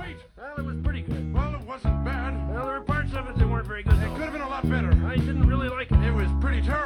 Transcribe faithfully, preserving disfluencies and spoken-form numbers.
great. Well, it was pretty good. Well, it wasn't bad. Well, there were parts of it that weren't very good. It could have been a lot better. I didn't really like it. It was pretty terrible.